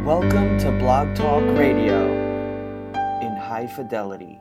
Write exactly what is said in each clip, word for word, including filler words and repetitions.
Welcome to Blog Talk Radio in high fidelity.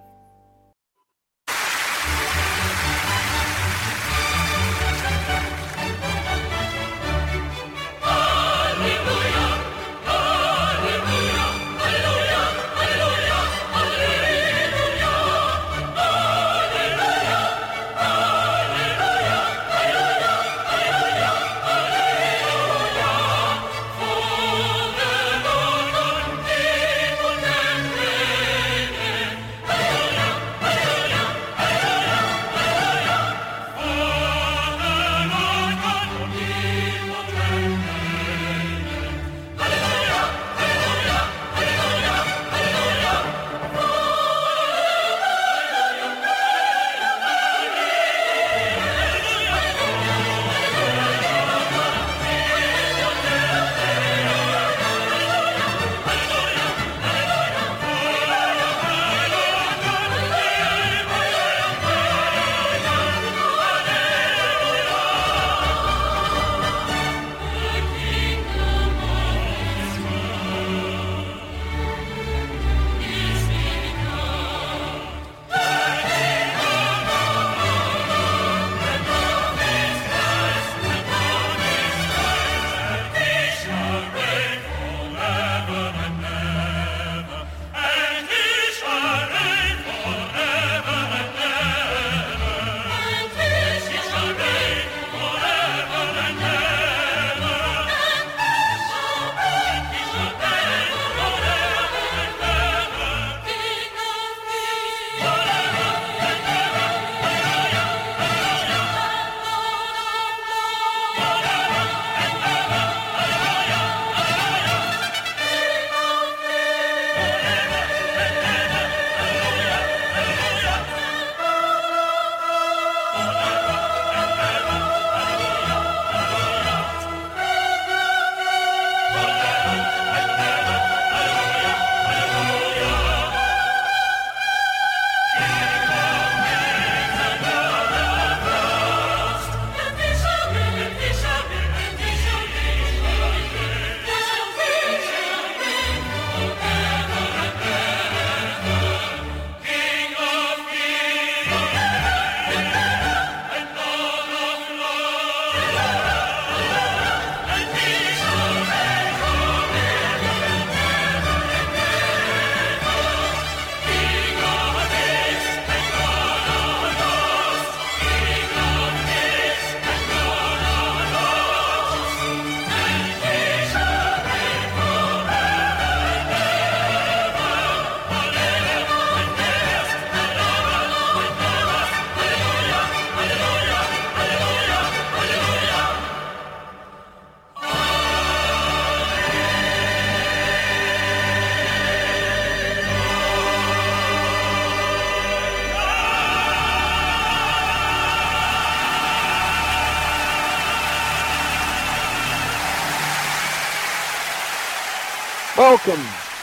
Welcome,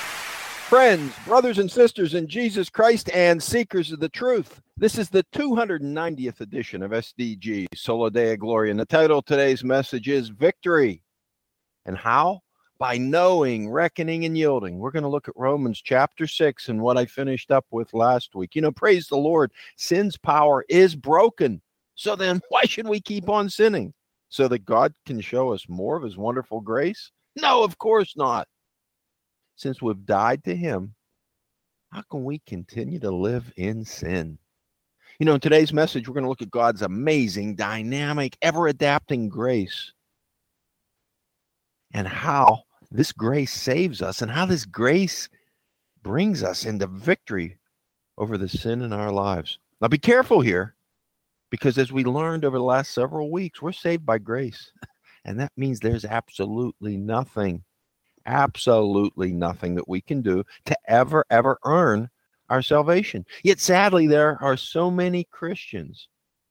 friends, brothers and sisters in Jesus Christ and seekers of the truth. This is the two hundred ninetieth edition of S D G, Sola Deo Gloria, and the title of today's message is Victory. And how? By knowing, reckoning, and yielding. We're going to look at Romans chapter six and what I finished up with last week. You know, praise the Lord, sin's power is broken. So then why should we keep on sinning? So that God can show us more of his wonderful grace? No, of course not. Since we've died to him, how can we continue to live in sin? You know, in today's message, we're going to look at God's amazing, dynamic, ever-adapting grace and how this grace saves us and how this grace brings us into victory over the sin in our lives. Now, be careful here, because as we learned over the last several weeks, we're saved by grace. And that means there's absolutely nothing Absolutely nothing that we can do to ever, ever earn our salvation. Yet sadly, there are so many Christians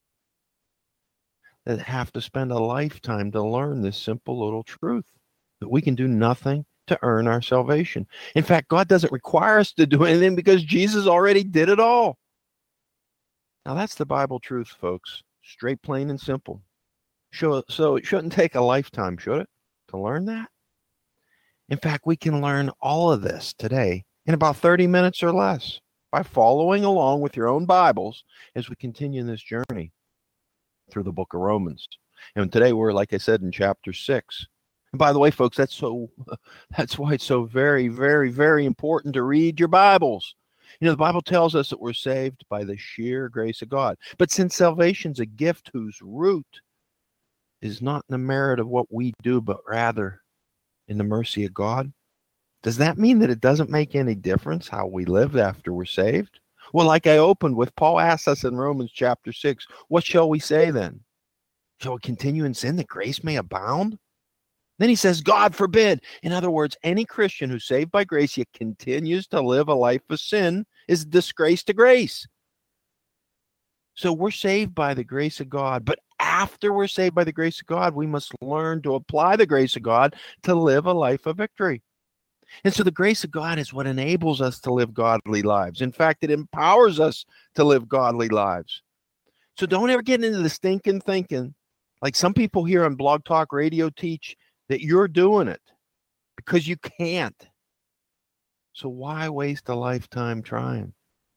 that have to spend a lifetime to learn this simple little truth, that we can do nothing to earn our salvation. In fact, God doesn't require us to do anything because Jesus already did it all. Now, that's the Bible truth, folks. Straight, plain, and simple. So, so it shouldn't take a lifetime, should it, to learn that? In fact, we can learn all of this today in about thirty minutes or less by following along with your own Bibles as we continue this journey through the book of Romans. And today we're, like I said, in chapter six. And by the way, folks, that's so that's why it's so very, very, very important to read your Bibles. You know, the Bible tells us that we're saved by the sheer grace of God. But since salvation's a gift whose root is not in the merit of what we do, but rather in the mercy of God, does that mean that it doesn't make any difference how we live after we're saved? Well, like I opened with, Paul asks us in Romans chapter six, what shall we say then? Shall we continue in sin that grace may abound? Then he says, God forbid. In other words, any Christian who's saved by grace yet continues to live a life of sin is a disgrace to grace. So we're saved by the grace of God, but after we're saved by the grace of God, we must learn to apply the grace of God to live a life of victory. And so the grace of God is what enables us to live godly lives. In fact, it empowers us to live godly lives. So don't ever get into the stinking thinking, like some people here on Blog Talk Radio teach, that you're doing it because you can't. So why waste a lifetime trying?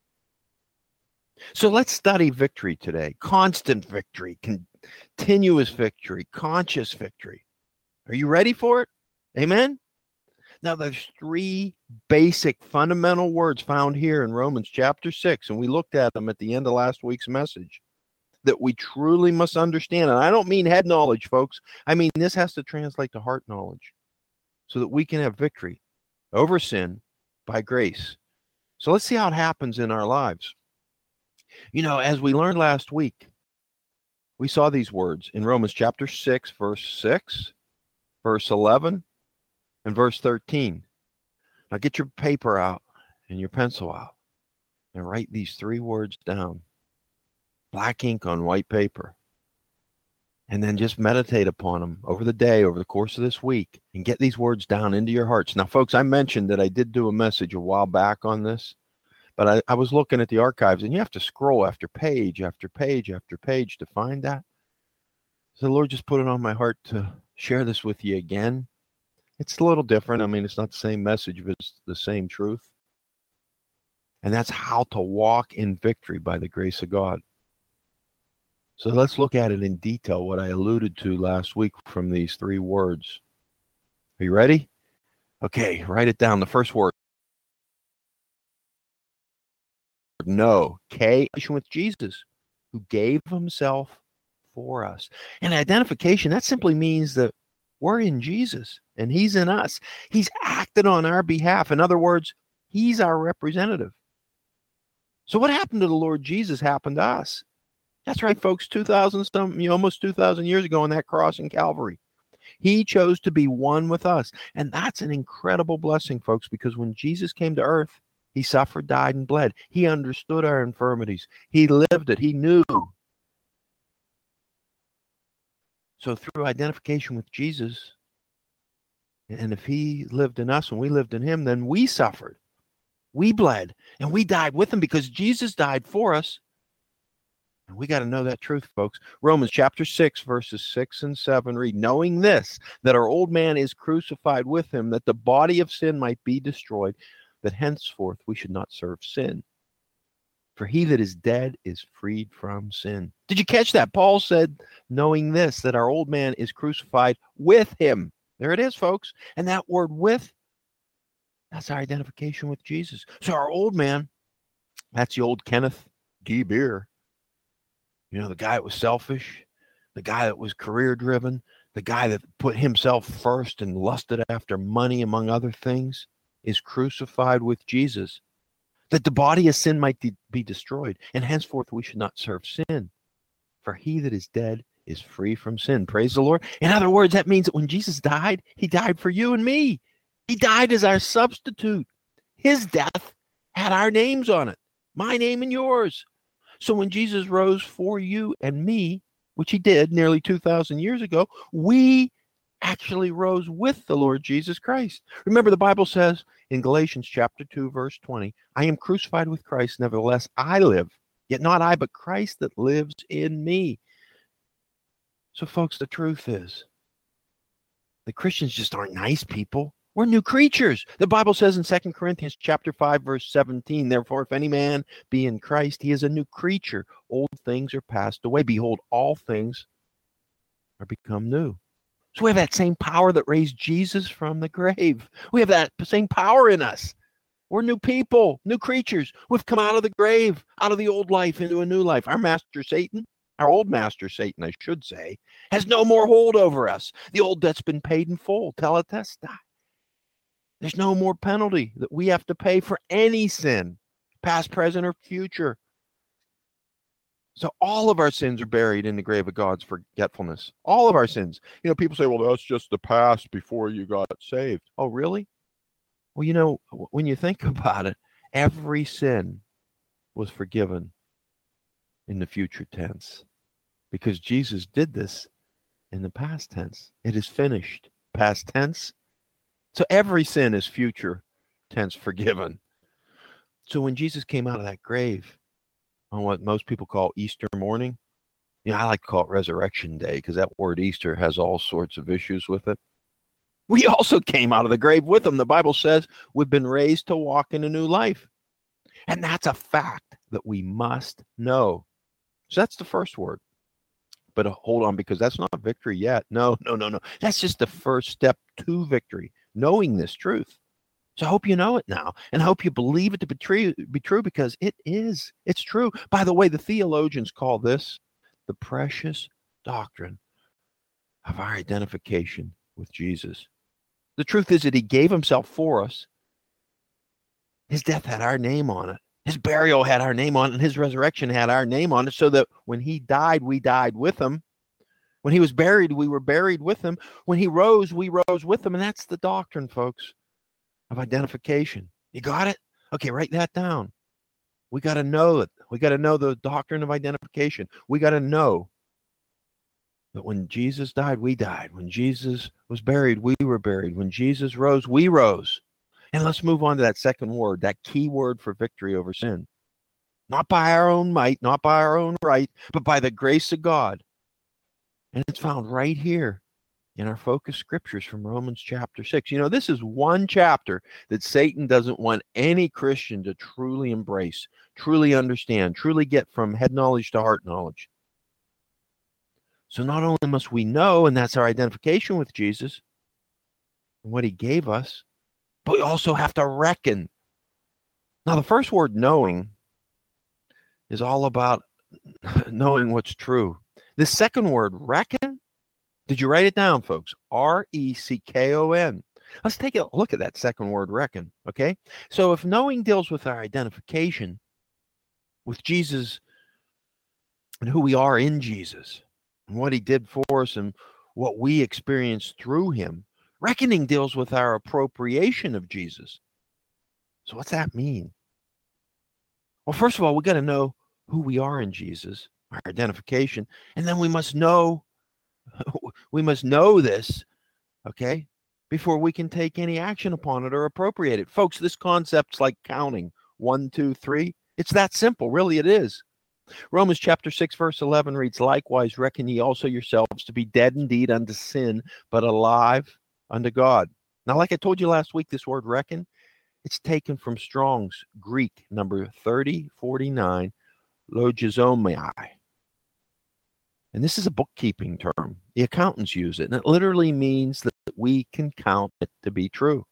So let's study victory today. Constant victory, continuous victory, conscious victory. Are you ready for it? Amen? Now, there's three basic fundamental words found here in Romans chapter six, and we looked at them at the end of last week's message, that we truly must understand. And I don't mean head knowledge, folks. I mean, this has to translate to heart knowledge so that we can have victory over sin by grace. So let's see how it happens in our lives. You know, as we learned last week, we saw these words in Romans chapter six, verse six, verse eleven, and verse thirteen. Now get your paper out and your pencil out and write these three words down. Black ink on white paper. And then just meditate upon them over the day, over the course of this week, and get these words down into your hearts. Now, folks, I mentioned that I did do a message a while back on this, but I, I was looking at the archives, and you have to scroll after page after page after page to find that. So the Lord just put it on my heart to share this with you again. It's a little different. I mean, it's not the same message, but it's the same truth. And that's how to walk in victory by the grace of God. So let's look at it in detail, what I alluded to last week from these three words. Are you ready? Okay, write it down. The first word. No. K, with Jesus, who gave himself for us. And identification, that simply means that we're in Jesus and he's in us. He's acted on our behalf. In other words, he's our representative. So what happened to the Lord Jesus happened to us. That's right, folks, two thousand, some, you know, almost two thousand years ago on that cross in Calvary. He chose to be one with us. And that's an incredible blessing, folks, because when Jesus came to earth, he suffered, died, and bled. He understood our infirmities. He lived it. He knew. So through identification with Jesus, and if he lived in us and we lived in him, then we suffered. We bled, and we died with him because Jesus died for us. And we got to know that truth, folks. Romans chapter six, verses six and seven read, knowing this, that our old man is crucified with him, that the body of sin might be destroyed, that henceforth we should not serve sin. For he that is dead is freed from sin. Did you catch that? Paul said, knowing this, that our old man is crucified with him. There it is, folks. And that word with, that's our identification with Jesus. So our old man, that's the old Kenneth D. Beer. You know, the guy that was selfish, the guy that was career-driven, the guy that put himself first and lusted after money, among other things, is crucified with Jesus, that the body of sin might de- be destroyed, and henceforth we should not serve sin. For he that is dead is free from sin. Praise the Lord. In other words, that means that when Jesus died, he died for you and me. He died as our substitute. His death had our names on it, my name and yours. So when Jesus rose for you and me, which he did nearly two thousand years ago, we actually rose with the Lord Jesus Christ. Remember, the Bible says in Galatians chapter two, verse twenty, I am crucified with Christ, nevertheless I live, yet not I, but Christ that lives in me. So folks, the truth is, the Christians just aren't nice people. We're new creatures. The Bible says in Second Corinthians chapter five, verse seventeen, therefore, if any man be in Christ, he is a new creature. Old things are passed away. Behold, all things are become new. So we have that same power that raised Jesus from the grave. We have that same power in us. We're new people, new creatures. We've come out of the grave, out of the old life into a new life. Our master Satan, our old master Satan, I should say, has no more hold over us. The old debt's been paid in full. Tetelestai. There's no more penalty that we have to pay for any sin, past, present, or future. So all of our sins are buried in the grave of God's forgetfulness. All of our sins. You know, people say, well, that's just the past before you got saved. Oh, really? Well, you know, when you think about it, every sin was forgiven in the future tense because Jesus did this in the past tense. It is finished. Past tense. So every sin is future tense forgiven. So when Jesus came out of that grave on what most people call Easter morning, you know, I like to call it Resurrection Day because that word Easter has all sorts of issues with it. We also came out of the grave with him. The Bible says we've been raised to walk in a new life. And that's a fact that we must know. So that's the first word. But uh, hold on, because that's not victory yet. No, no, no, no. That's just the first step to victory, knowing this truth. So I hope you know it now, and I hope you believe it to be true, be true because it is. It's true. By the way, the theologians call this the precious doctrine of our identification with Jesus. The truth is that he gave himself for us. His death had our name on it. His burial had our name on it, and his resurrection had our name on it, so that when he died, we died with him. When he was buried, we were buried with him. When he rose, we rose with him. And that's the doctrine, folks, of identification. You got it? Okay, write that down. We got to know it. We got to know the doctrine of identification. We got to know that when Jesus died, we died. When Jesus was buried, we were buried. When Jesus rose, we rose. And let's move on to that second word, that key word for victory over sin. Not by our own might, not by our own right, but by the grace of God. And it's found right here in our focus scriptures from Romans chapter six. You know, this is one chapter that Satan doesn't want any Christian to truly embrace, truly understand, truly get from head knowledge to heart knowledge. So not only must we know, and that's our identification with Jesus and what he gave us, but we also have to reckon. Now, the first word, knowing, is all about knowing what's true. The second word, reckon, did you write it down, folks? R E C K O N. Let's take a look at that second word, reckon, okay? So if knowing deals with our identification with Jesus and who we are in Jesus and what he did for us and what we experience through him, reckoning deals with our appropriation of Jesus. So what's that mean? Well, first of all, we got to know who we are in Jesus, our identification, and then we must know, we must know this, okay, before we can take any action upon it or appropriate it. Folks, this concept's like counting. One, two, three. It's that simple. Really, it is. Romans chapter six, verse eleven reads, likewise, reckon ye also yourselves to be dead indeed unto sin, but alive unto God. Now, like I told you last week, this word reckon, it's taken from Strong's Greek number thirty forty-nine, logizomai. And this is a bookkeeping term. The accountants use it, and it literally means that we can count it to be true.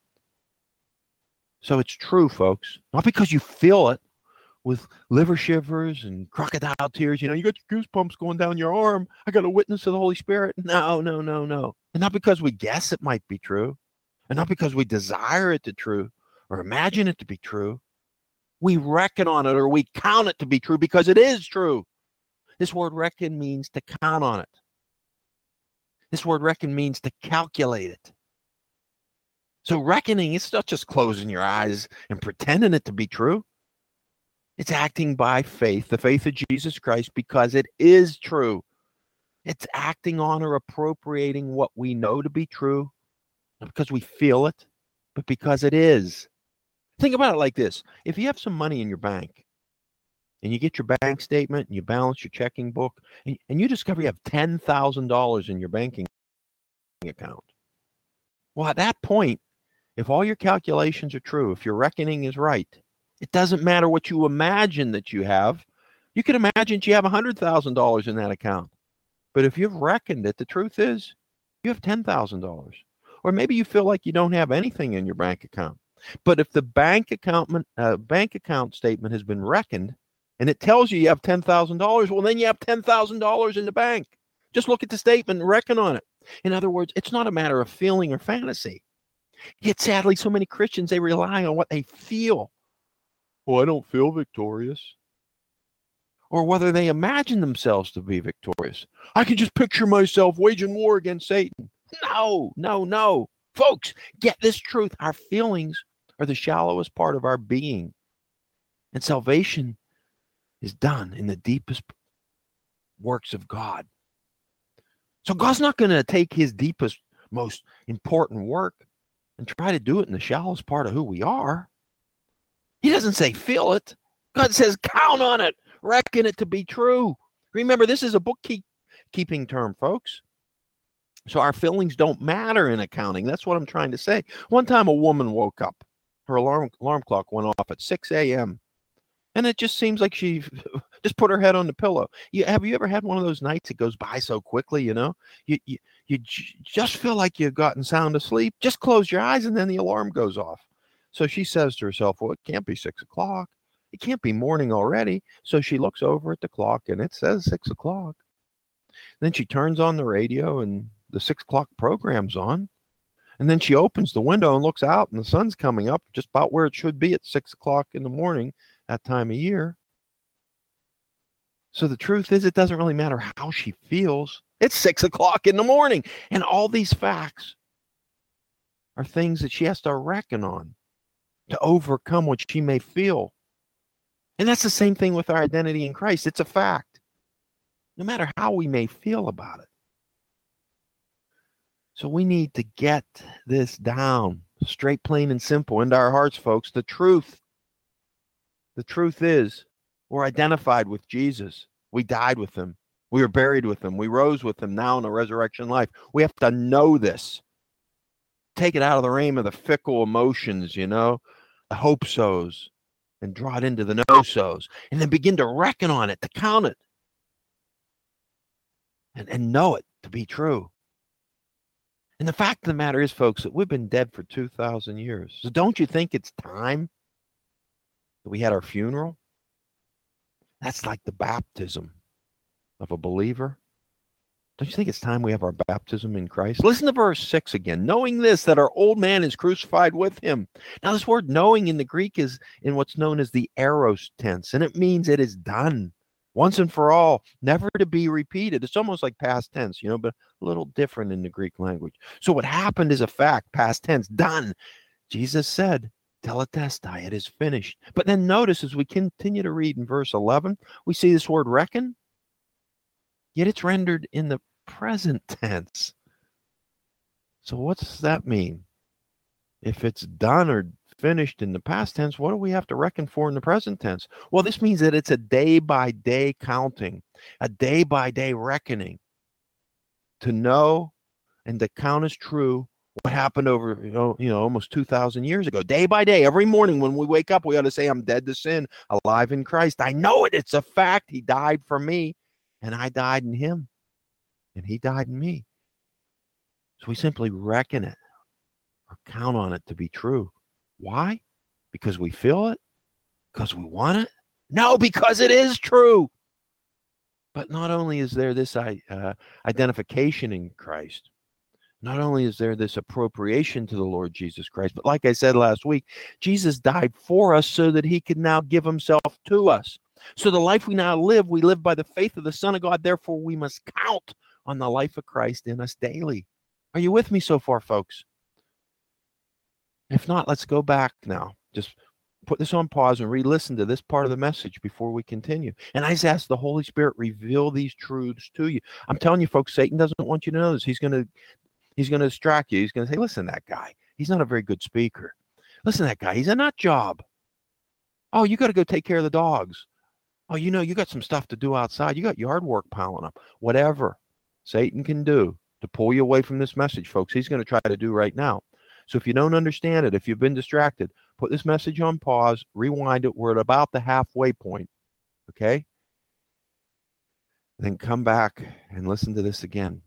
So it's true, folks. Not because you feel it with liver shivers and crocodile tears. You know, you got your goosebumps going down your arm. I got a witness of the Holy Spirit. No, no, no, no. And not because we guess it might be true, and not because we desire it to be true or imagine it to be true. We reckon on it or we count it to be true because it is true. This word reckon means to count on it. This word reckon means to calculate it. So reckoning, it's not just closing your eyes and pretending it to be true. It's acting by faith, the faith of Jesus Christ, because it is true. It's acting on or appropriating what we know to be true, not because we feel it, but because it is. Think about it like this. If you have some money in your bank, and you get your bank statement, and you balance your checking book, and, and you discover you have ten thousand dollars in your banking account. Well, at that point, if all your calculations are true, if your reckoning is right, it doesn't matter what you imagine that you have. You can imagine you have one hundred thousand dollars in that account. But if you've reckoned it, the truth is you have ten thousand dollars. Or maybe you feel like you don't have anything in your bank account. But if the bank account, uh, bank account statement has been reckoned and it tells you you have ten thousand dollars, well, then you have ten thousand dollars in the bank. Just look at the statement and reckon on it. In other words, it's not a matter of feeling or fantasy. Yet sadly, so many Christians, they rely on what they feel. Well, I don't feel victorious. Or whether they imagine themselves to be victorious. I can just picture myself waging war against Satan. No, no, no. Folks, get this truth. Our feelings are the shallowest part of our being. And salvation is done in the deepest works of God. So God's not going to take his deepest, most important work and try to do it in the shallowest part of who we are. He doesn't say feel it. God says count on it. Reckon it to be true. Remember, this is a bookkeeping term, folks. So our feelings don't matter in accounting. That's what I'm trying to say. One time a woman woke up. Her alarm, alarm clock went off at six a.m. And it just seems like she just put her head on the pillow. You, have you ever had one of those nights it goes by so quickly, you know? You, you, you j- just feel like you've gotten sound asleep. Just close your eyes and then the alarm goes off. So she says to herself, well, it can't be six o'clock. It can't be morning already. So she looks over at the clock and it says six o'clock. Then she turns on the radio and the six o'clock program's on. And then she opens the window and looks out and the sun's coming up just about where it should be at six o'clock in the morning that time of year. So the truth is, it doesn't really matter how she feels. It's six o'clock in the morning. And all these facts are things that she has to reckon on to overcome what she may feel. And that's the same thing with our identity in Christ. It's a fact, no matter how we may feel about it. So we need to get this down, straight, plain, and simple into our hearts, folks. The truth, the truth is we're identified with Jesus. We died with him. We were buried with him. We rose with him now in a resurrection life. We have to know this. Take it out of the realm of the fickle emotions, you know, the hope-sos, and draw it into the no-sos, and then begin to reckon on it, to count it, and, and know it to be true. And the fact of the matter is, folks, that we've been dead for two thousand years. So don't you think it's time that we had our funeral? That's like the baptism of a believer. Don't you think it's time we have our baptism in Christ? Listen to verse six again. Knowing this, that our old man is crucified with him. Now, this word knowing in the Greek is in what's known as the aorist tense, and it means it is done once and for all, never to be repeated. It's almost like past tense, you know, but a little different in the Greek language. So what happened is a fact, past tense, done. Jesus said, tetelestai, it is finished. But then notice as we continue to read in verse eleven, we see this word reckon, yet it's rendered in the present tense. So what does that mean? If it's done or finished in the past tense, what do we have to reckon for in the present tense? Well, this means that it's a day-by-day counting, a day-by-day reckoning to know and to count as true what happened over, you know, you know, almost two thousand years ago. Day by day, every morning when we wake up, we ought to say, I'm dead to sin, alive in Christ. I know it. It's a fact. He died for me, and I died in him, and he died in me. So we simply reckon it or count on it to be true. Why? Because we feel it? Because we want it? No, because it is true. But not only is there this uh, identification in Christ, not only is there this appropriation to the Lord Jesus Christ, but like I said last week, Jesus died for us so that he could now give himself to us. So the life we now live, we live by the faith of the Son of God. Therefore, we must count on the life of Christ in us daily. Are you with me so far, folks? If not, let's go back now. Just put this on pause and re-listen to this part of the message before we continue. And I just ask the Holy Spirit, reveal these truths to you. I'm telling you, folks, Satan doesn't want you to know this. He's going to he's going to distract you. He's going to say, listen, that guy, he's not a very good speaker. Listen, that guy, he's a nut job. Oh, you got to go take care of the dogs. Oh, you know, you got some stuff to do outside. You got yard work piling up. Whatever Satan can do to pull you away from this message, folks, he's going to try to do right now. So if you don't understand it, if you've been distracted, put this message on pause, rewind it. We're at about the halfway point, okay? Then come back and listen to this again.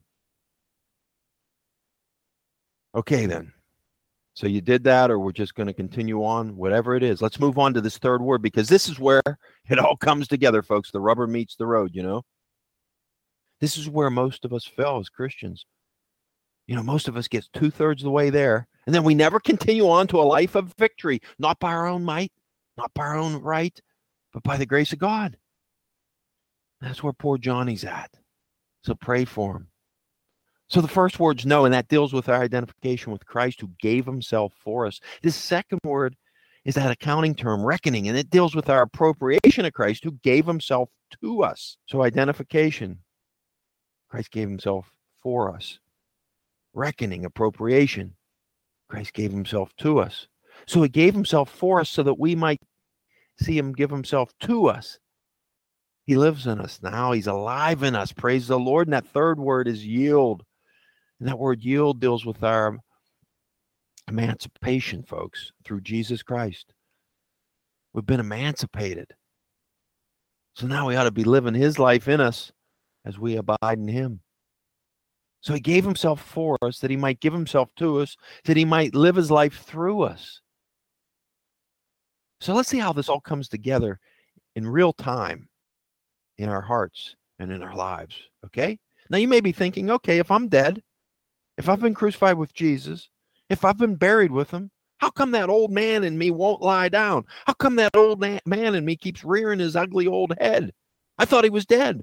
Okay, then. So you did that, or we're just going to continue on, whatever it is. Let's move on to this third word, because this is where it all comes together, folks. The rubber meets the road, you know? This is where most of us fell as Christians. You know, most of us get two-thirds of the way there, and then we never continue on to a life of victory, not by our own might, not by our own right, but by the grace of God. That's where poor Johnny's at. So pray for him. So the first word's no, and that deals with our identification with Christ who gave himself for us. This second word is that accounting term, reckoning, and it deals with our appropriation of Christ who gave himself to us. So identification, Christ gave himself for us. Reckoning, appropriation, Christ gave himself to us. So he gave himself for us so that we might see him give himself to us. He lives in us now. He's alive in us. Praise the Lord. And that third word is yield. And that word yield deals with our emancipation, folks, through Jesus Christ. We've been emancipated. So now we ought to be living his life in us as we abide in him. So he gave himself for us that he might give himself to us, that he might live his life through us. So let's see how this all comes together in real time in our hearts and in our lives, okay? Now you may be thinking, okay, if I'm dead, if I've been crucified with Jesus, if I've been buried with him, how come that old man in me won't lie down? How come that old man in me keeps rearing his ugly old head? I thought he was dead.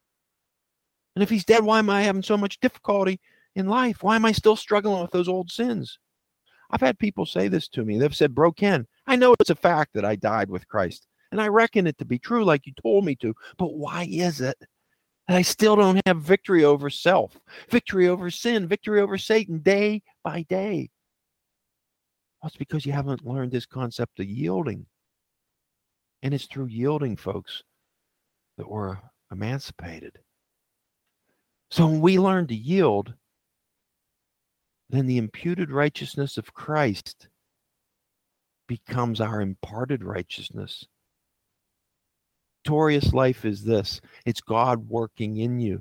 And if he's dead, why am I having so much difficulty in life? Why am I still struggling with those old sins? I've had people say this to me. They've said, Bro Ken, I know it's a fact that I died with Christ, and I reckon it to be true like you told me to, but why is it that I still don't have victory over self, victory over sin, victory over Satan day by day? Well, it's because you haven't learned this concept of yielding. And it's through yielding, folks, that we're emancipated. So when we learn to yield, then the imputed righteousness of Christ becomes our imparted righteousness. Victorious life is this. It's God working in you.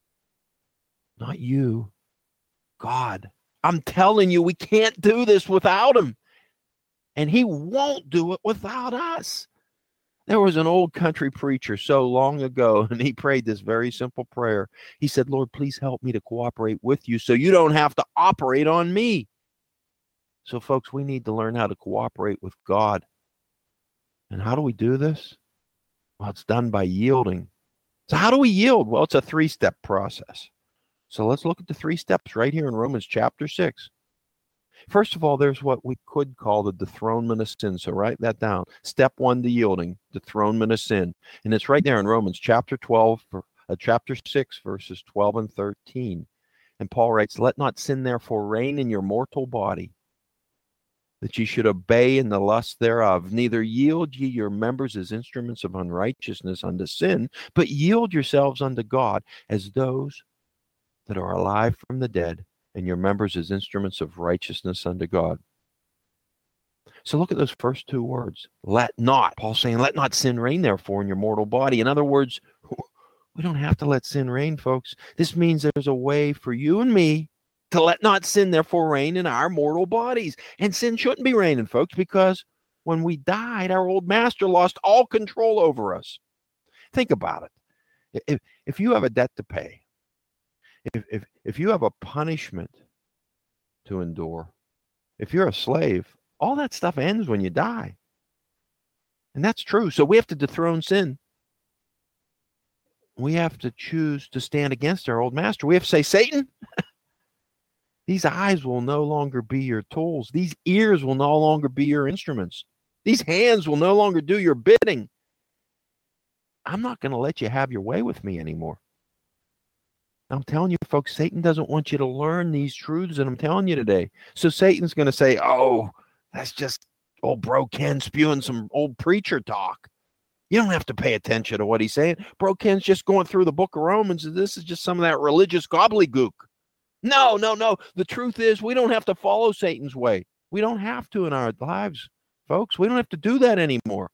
Not you. God. I'm telling you, we can't do this without him. And he won't do it without us. There was an old country preacher so long ago, and he prayed this very simple prayer. He said, Lord, please help me to cooperate with you so you don't have to operate on me. So, folks, we need to learn how to cooperate with God. And how do we do this? Well, it's done by yielding. So how do we yield? Well, it's a three-step process. So let's look at the three steps right here in Romans chapter six. First of all, there's what we could call the dethronement of sin. So write that down. Step one to yielding, dethronement of sin. And it's right there in Romans chapter twelve, uh, chapter six, verses twelve and thirteen. And Paul writes, let not sin therefore reign in your mortal body, that ye should obey in the lust thereof. Neither yield ye your members as instruments of unrighteousness unto sin, but yield yourselves unto God as those that are alive from the dead, and your members as instruments of righteousness unto God. So look at those first two words. Let not. Paul's saying, let not sin reign therefore in your mortal body. In other words, we don't have to let sin reign, folks. This means there's a way for you and me to let not sin therefore reign in our mortal bodies. And sin shouldn't be reigning, folks, because when we died, our old master lost all control over us. Think about it. If, if you have a debt to pay, if, if, if you have a punishment to endure, if you're a slave, all that stuff ends when you die. And that's true. So we have to dethrone sin. We have to choose to stand against our old master. We have to say, Satan, these eyes will no longer be your tools. These ears will no longer be your instruments. These hands will no longer do your bidding. I'm not going to let you have your way with me anymore. I'm telling you, folks, Satan doesn't want you to learn these truths, and I'm telling you today. So Satan's going to say, oh, that's just old Bro Ken spewing some old preacher talk. You don't have to pay attention to what he's saying. Bro Ken's just going through the book of Romans, and this is just some of that religious gobbledygook. No, no, no. The truth is we don't have to follow Satan's way. We don't have to in our lives, folks. We don't have to do that anymore.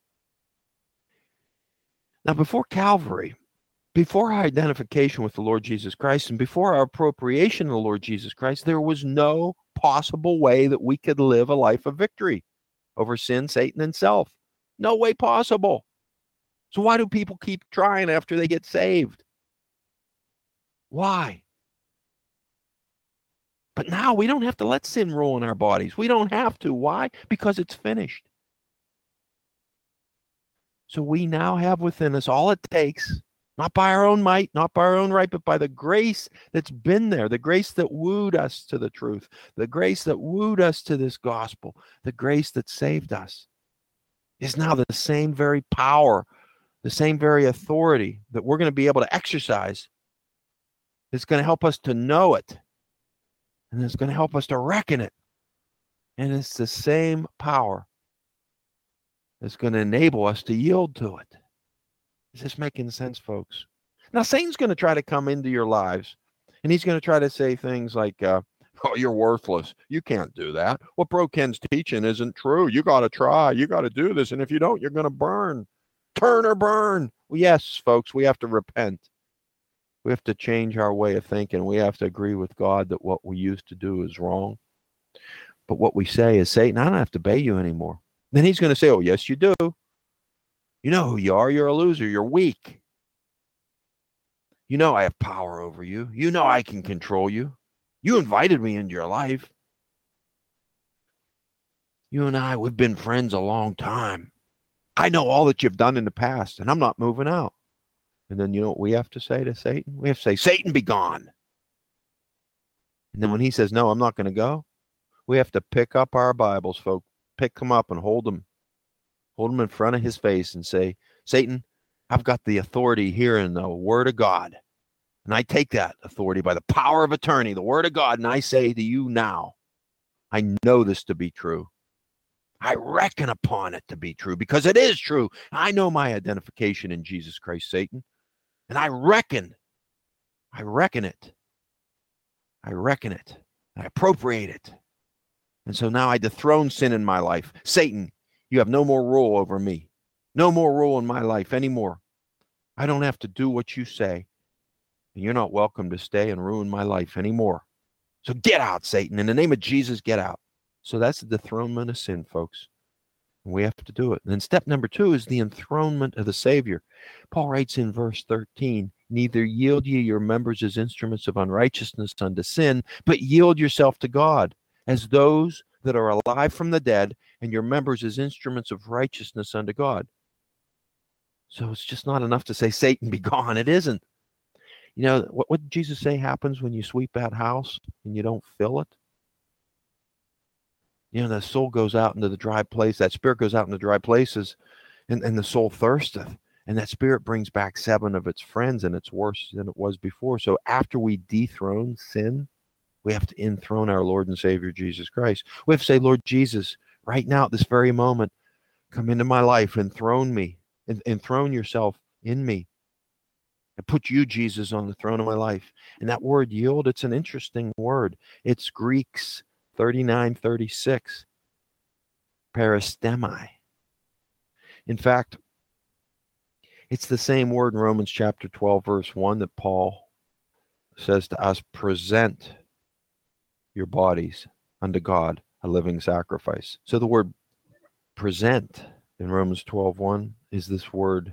Now, before Calvary, before our identification with the Lord Jesus Christ, and before our appropriation of the Lord Jesus Christ, there was no possible way that we could live a life of victory over sin, Satan, and self. No way possible. So why do people keep trying after they get saved? Why? But now we don't have to let sin rule in our bodies. We don't have to. Why? Because it's finished. So we now have within us all it takes, not by our own might, not by our own right, but by the grace that's been there, the grace that wooed us to the truth, the grace that wooed us to this gospel, the grace that saved us, is now the same very power, the same very authority that we're going to be able to exercise. It's going to help us to know it, and it's going to help us to reckon it. And it's the same power that's going to enable us to yield to it. Is this making sense, folks? Now, Satan's going to try to come into your lives, and he's going to try to say things like, uh, oh, you're worthless. You can't do that. What Bro Ken's teaching isn't true. You got to try. You got to do this. And if you don't, you're going to burn. Turn or burn. Well, yes, folks, we have to repent. We have to change our way of thinking. We have to agree with God that what we used to do is wrong. But what we say is, Satan, I don't have to obey you anymore. Then he's going to say, oh, yes, you do. You know who you are. You're a loser. You're weak. You know I have power over you. You know I can control you. You invited me into your life. You and I, we've been friends a long time. I know all that you've done in the past, and I'm not moving out. And then you know what we have to say to Satan? We have to say, Satan, be gone. And then when he says, no, I'm not going to go, we have to pick up our Bibles, folks. Pick them up and hold them. Hold them in front of his face and say, Satan, I've got the authority here in the Word of God. And I take that authority by the power of attorney, the Word of God, and I say to you now, I know this to be true. I reckon upon it to be true because it is true. I know my identification in Jesus Christ, Satan. And I reckon, I reckon it. I reckon it. I appropriate it. And so now I dethrone sin in my life. Satan, you have no more rule over me. No more rule in my life anymore. I don't have to do what you say. And you're not welcome to stay and ruin my life anymore. So get out, Satan. In the name of Jesus, get out. So that's the dethronement of sin, folks. And we have to do it. And then step number two is the enthronement of the Savior. Paul writes in verse thirteen, neither yield ye your members as instruments of unrighteousness unto sin, but yield yourself to God as those that are alive from the dead, and your members as instruments of righteousness unto God. So it's just not enough to say, Satan, be gone. It isn't. You know, what, what did Jesus say happens when you sweep that house and you don't fill it? You know, the soul goes out into the dry place. That spirit goes out into dry places, and, and the soul thirsteth. And that spirit brings back seven of its friends, and it's worse than it was before. So after we dethrone sin, we have to enthrone our Lord and Savior, Jesus Christ. We have to say, Lord Jesus, right now at this very moment, come into my life, enthrone me, and enthrone yourself in me. And put you, Jesus, on the throne of my life. And that word yield, it's an interesting word. It's Greek's thirty-nine thirty-six, peristemi. In fact, it's the same word in Romans chapter twelve, verse one, that Paul says to us, present your bodies unto God, a living sacrifice. So the word present in Romans twelve one is this word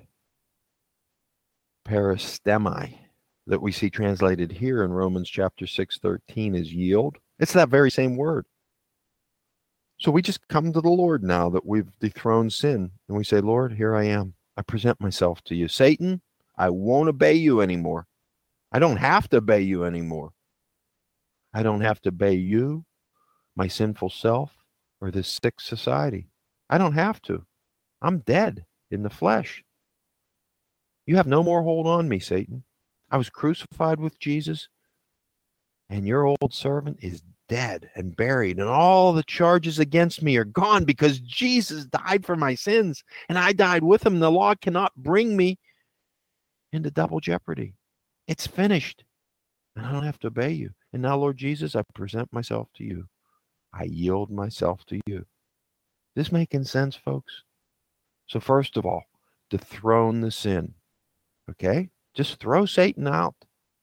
peristemi that we see translated here in Romans chapter six thirteen as yield. It's that very same word. So we just come to the Lord now that we've dethroned sin, and we say, Lord, here I am. I present myself to you. Satan, I won't obey you anymore. I don't have to obey you anymore. I don't have to obey you, my sinful self, or this sick society. I don't have to. I'm dead in the flesh. You have no more hold on me, Satan. I was crucified with Jesus, and your old servant is dead and buried, and all the charges against me are gone because Jesus died for my sins, and I died with him. The law cannot bring me into double jeopardy. It's finished, and I don't have to obey you. And now, Lord Jesus, I present myself to you. I yield myself to you. This making sense, folks? So first of all, dethrone the sin. Okay? Just throw Satan out.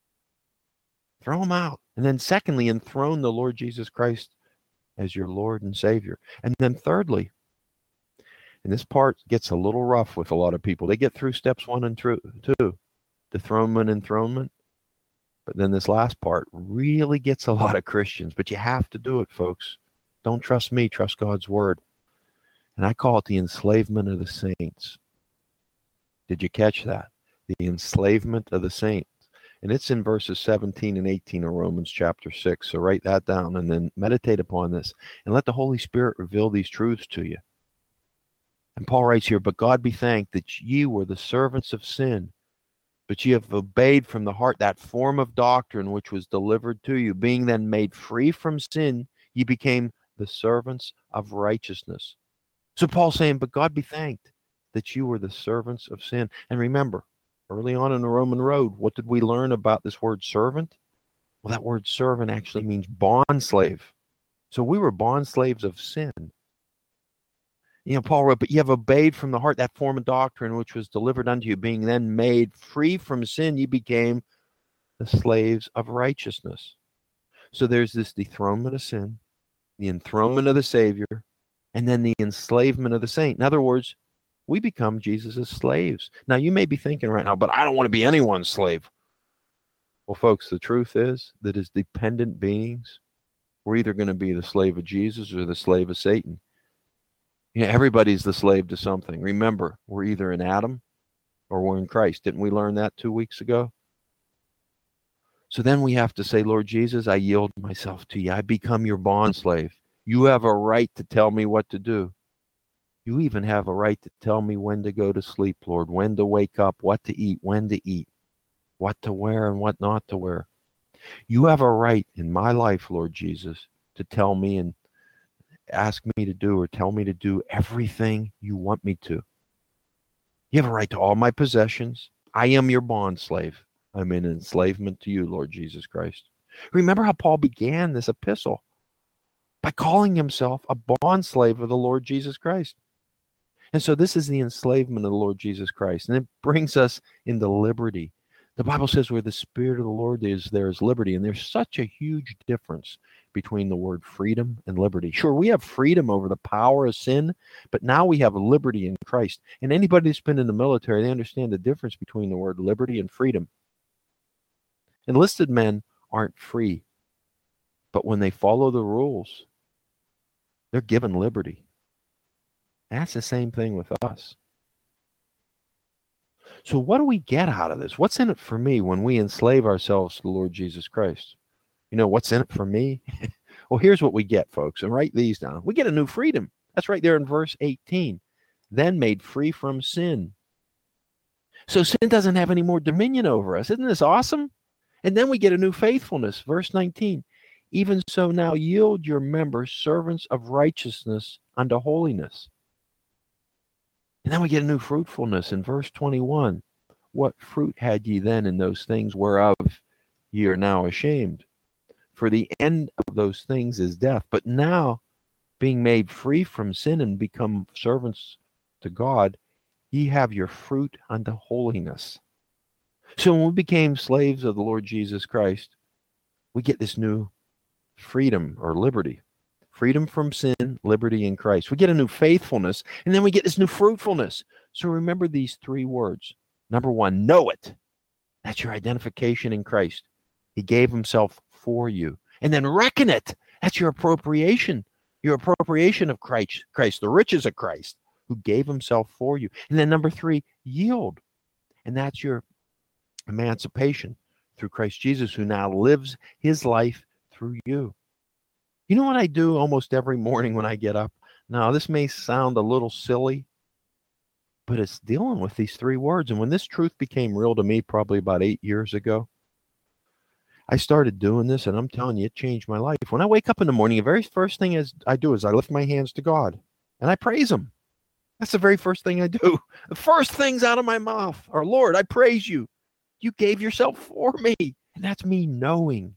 Throw him out. And then secondly, enthrone the Lord Jesus Christ as your Lord and Savior. And then thirdly, and this part gets a little rough with a lot of people. They get through steps one and two, dethronement, enthronement. But then this last part really gets a lot of Christians. But you have to do it, folks. Don't trust me, trust God's word. And I call it the enslavement of the saints. Did you catch that? The enslavement of the saints. And it's in verses seventeen and eighteen of Romans chapter six. So write that down and then meditate upon this. And let the Holy Spirit reveal these truths to you. And Paul writes here, but God be thanked that ye were the servants of sin, but ye have obeyed from the heart that form of doctrine which was delivered to you. Being then made free from sin, ye became the servants of righteousness. So Paul's saying, but God be thanked that you were the servants of sin. And remember, early on in the Roman road, what did we learn about this word servant? Well, that word servant actually means bond slave. So we were bond slaves of sin. You know, Paul wrote, but ye have obeyed from the heart that form of doctrine which was delivered unto you. Being then made free from sin, ye became the slaves of righteousness. So there's this dethronement of sin, the enthronement of the Savior, and then the enslavement of the saint. In other words, we become Jesus' slaves. Now, you may be thinking right now, but I don't want to be anyone's slave. Well, folks, the truth is that as dependent beings, we're either going to be the slave of Jesus or the slave of Satan. You know, everybody's the slave to something. Remember, we're either in Adam or we're in Christ. Didn't we learn that two weeks ago? So then we have to say, Lord Jesus, I yield myself to you. I become your bond slave. You have a right to tell me what to do. You even have a right to tell me when to go to sleep, Lord, when to wake up, what to eat, when to eat, what to wear and what not to wear. You have a right in my life, Lord Jesus, to tell me and ask me to do or tell me to do everything you want me to. You have a right to all my possessions. I am your bond slave. I'm in enslavement to you, Lord Jesus Christ. Remember how Paul began this epistle by calling himself a bond slave of the Lord Jesus Christ. And so this is the enslavement of the Lord Jesus Christ. And it brings us into liberty. The Bible says where the Spirit of the Lord is, there is liberty. And there's such a huge difference between the word freedom and liberty. Sure, we have freedom over the power of sin, but now we have liberty in Christ. And anybody that's been in the military, they understand the difference between the word liberty and freedom. Enlisted men aren't free, but when they follow the rules, they're given liberty. That's the same thing with us. So what do we get out of this? What's in it for me when we enslave ourselves to the Lord Jesus Christ? You know, what's in it for me? Well, here's what we get, folks, and write these down. We get a new freedom. That's right there in verse eighteen. Then made free from sin. So sin doesn't have any more dominion over us. Isn't this awesome? And then we get a new faithfulness. Verse nineteen. Even so now yield your members servants of righteousness unto holiness. And then we get a new fruitfulness in verse twenty-one. What fruit had ye then in those things whereof ye are now ashamed? For the end of those things is death. But now, being made free from sin and become servants to God, ye have your fruit unto holiness. So when we became slaves of the Lord Jesus Christ, we get this new freedom or liberty. Freedom from sin, liberty in Christ. We get a new faithfulness, and then we get this new fruitfulness. So remember these three words. Number one, know it. That's your identification in Christ. He gave himself for you. And then reckon it. That's your appropriation. Your appropriation of Christ, Christ, the riches of Christ, who gave himself for you. And then number three, yield. And that's your emancipation through Christ Jesus, who now lives his life through you. You know what I do almost every morning when I get up? Now, this may sound a little silly, but it's dealing with these three words. And when this truth became real to me probably about eight years ago, I started doing this, and I'm telling you, it changed my life. When I wake up in the morning, the very first thing is I do is I lift my hands to God, and I praise him. That's the very first thing I do. The first things out of my mouth are, Lord, I praise you. You gave yourself for me. And that's me knowing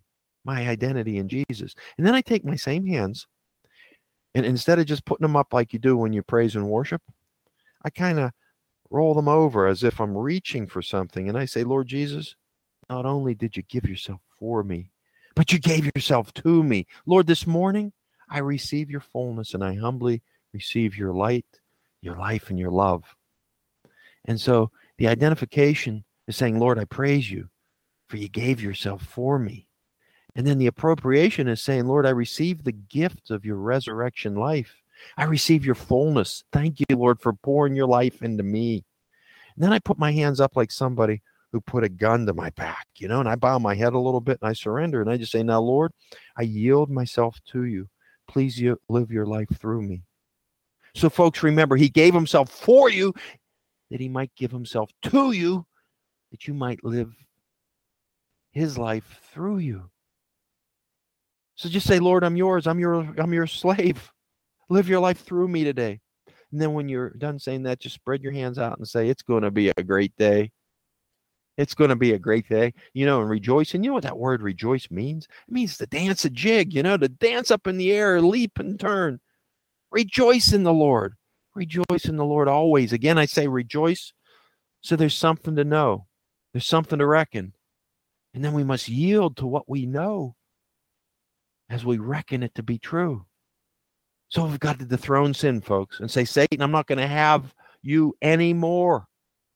my identity in Jesus. And then I take my same hands, and instead of just putting them up like you do when you praise and worship, I kind of roll them over as if I'm reaching for something. And I say, Lord Jesus, not only did you give yourself for me, but you gave yourself to me. Lord, this morning, I receive your fullness, and I humbly receive your light, your life, and your love. And so the identification is saying, Lord, I praise you, for you gave yourself for me. And then the appropriation is saying, Lord, I receive the gift of your resurrection life. I receive your fullness. Thank you, Lord, for pouring your life into me. And then I put my hands up like somebody who put a gun to my back, you know, and I bow my head a little bit and I surrender. And I just say, now, Lord, I yield myself to you. Please you live your life through me. So, folks, remember, he gave himself for you that he might give himself to you, that you might live his life through you. So just say, Lord, I'm yours. I'm your, I'm your slave. Live your life through me today. And then when you're done saying that, just spread your hands out and say, it's going to be a great day. It's going to be a great day, you know, and rejoice. And you know what that word rejoice means? It means to dance a jig, you know, to dance up in the air, leap and turn. Rejoice in the Lord. Rejoice in the Lord always. Again, I say rejoice. So there's something to know. There's something to reckon. And then we must yield to what we know as we reckon it to be true. So we've got to dethrone sin, folks, and say, Satan, I'm not going to have you anymore.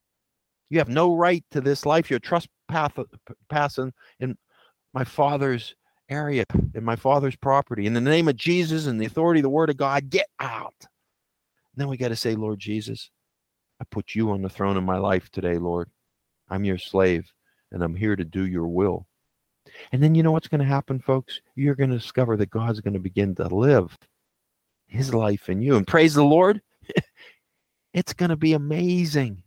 You have no right to this life. You're trespassing in my Father's area, in my Father's property. In the name of Jesus and the authority of the Word of God, get out. And then we got to say, Lord Jesus, I put you on the throne of my life today, Lord. I'm your slave, and I'm here to do your will. And then you know what's going to happen, folks? You're going to discover that God's going to begin to live his life in you. And praise the Lord, it's going to be amazing.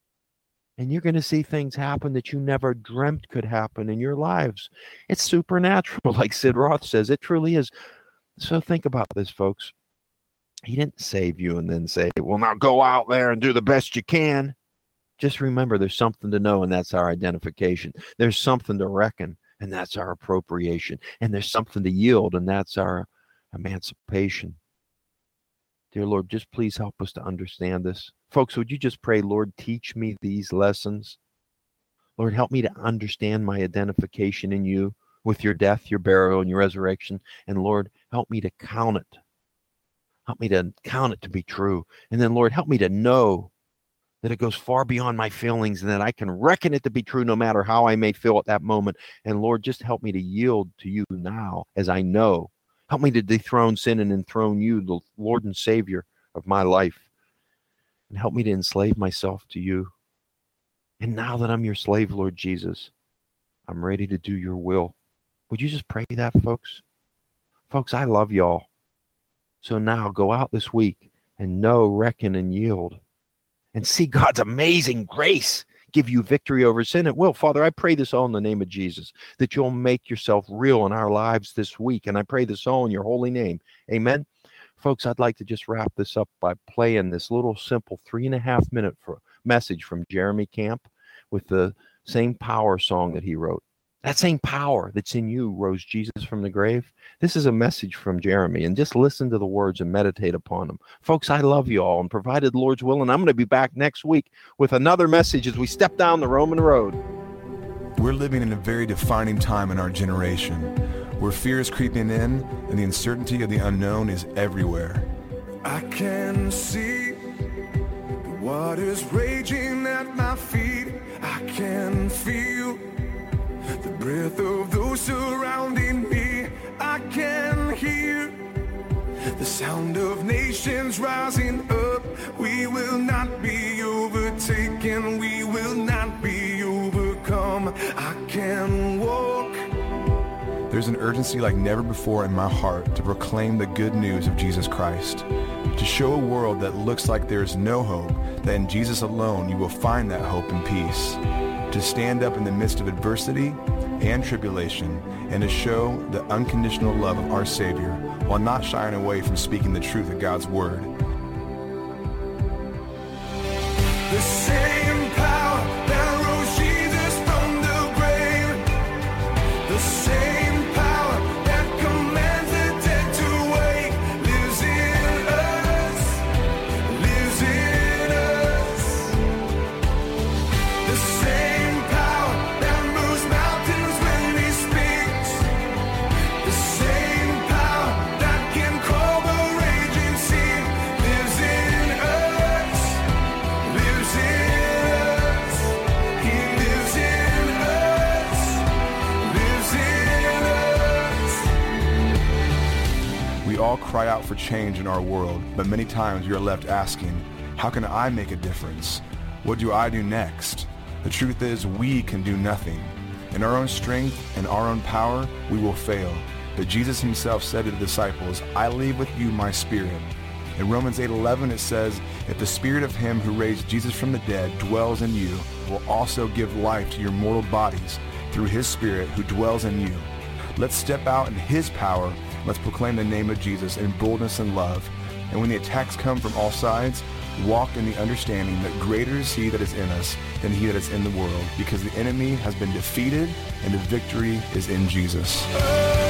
And you're going to see things happen that you never dreamt could happen in your lives. It's supernatural, like Sid Roth says. It truly is. So think about this, folks. He didn't save you and then say, well, now go out there and do the best you can. Just remember, there's something to know, and that's our identification. There's something to reckon, and that's our appropriation. And there's something to yield, and that's our emancipation. Dear Lord, just please help us to understand this. Folks, would you just pray, Lord, teach me these lessons. Lord, help me to understand my identification in you with your death, your burial, and your resurrection. And Lord, help me to count it. Help me to count it to be true. And then, Lord, help me to know that it goes far beyond my feelings and that I can reckon it to be true no matter how I may feel at that moment. And Lord, just help me to yield to you now as I know. Help me to dethrone sin and enthrone you, the Lord and Savior of my life. And help me to enslave myself to you. And now that I'm your slave, Lord Jesus, I'm ready to do your will. Would you just pray that, folks? Folks, I love y'all. So now go out this week and know, reckon, and yield. And see God's amazing grace give you victory over sin at will. Father, I pray this all in the name of Jesus, that you'll make yourself real in our lives this week. And I pray this all in your holy name. Amen. Folks, I'd like to just wrap this up by playing this little simple three and a half minute for, message from Jeremy Camp with the same power song that he wrote. That same power that's in you rose Jesus from the grave. This is a message from Jeremy, and just listen to the words and meditate upon them. Folks, I love you all, and provided the Lord's will, and I'm going to be back next week with another message as we step down the Roman road. We're living in a very defining time in our generation, where fear is creeping in and the uncertainty of the unknown is everywhere. I can see the waters raging at my feet. I can feel the breath of those surrounding me. I can hear the sound of nations rising up. We will not be overtaken. We will not be overcome. I can walk. There's an urgency like never before in my heart to proclaim the good news of Jesus Christ, to show a world that looks like there is no hope, that in Jesus alone you will find that hope and peace, to stand up in the midst of adversity and tribulation, and to show the unconditional love of our Savior while not shying away from speaking the truth of God's Word. The same power that rose Jesus from the grave, the same power cry out for change in our world, but many times we are left asking, how can I make a difference? What do I do next? The truth is, we can do nothing. In our own strength and our own power, we will fail. But Jesus himself said to the disciples, I leave with you my spirit. In Romans eight eleven it says, if the spirit of him who raised Jesus from the dead dwells in you, will also give life to your mortal bodies through his spirit who dwells in you. Let's step out in his power. Let's proclaim the name of Jesus in boldness and love. And when the attacks come from all sides, walk in the understanding that greater is he that is in us than he that is in the world, because the enemy has been defeated and the victory is in Jesus.